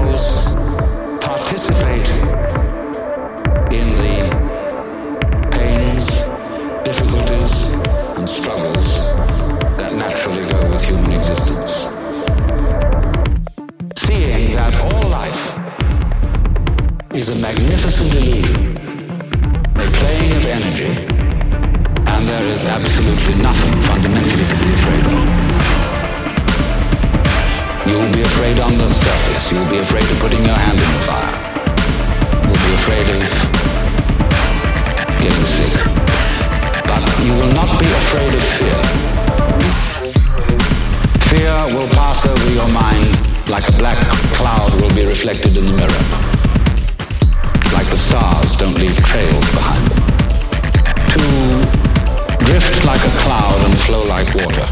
sorrows participate in the pains, difficulties, and struggles that naturally go with human existence. Seeing that all life is a magnificent illusion, a playing of energy, and there is absolutely nothing fundamentally to be afraid of. You'll be afraid on the surface. You'll be afraid of putting your hand in the fire. You'll be afraid of getting sick. But you will not be afraid of fear. Fear will pass over your mind like a black cloud will be reflected in the mirror. Like the stars don't leave trails behind them. To drift like a cloud and flow like water.